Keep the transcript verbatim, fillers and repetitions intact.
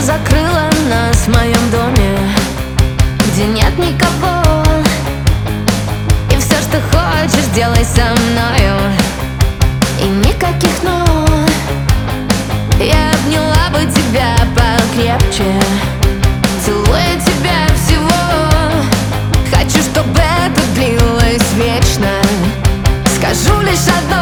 закрыла нас в моем доме, где нет никого. И все, что хочешь, делай со мною, и никаких «но». Я обняла бы тебя покрепче, целуя тебя всего. Хочу, чтобы это длилось вечно. Скажу лишь одно: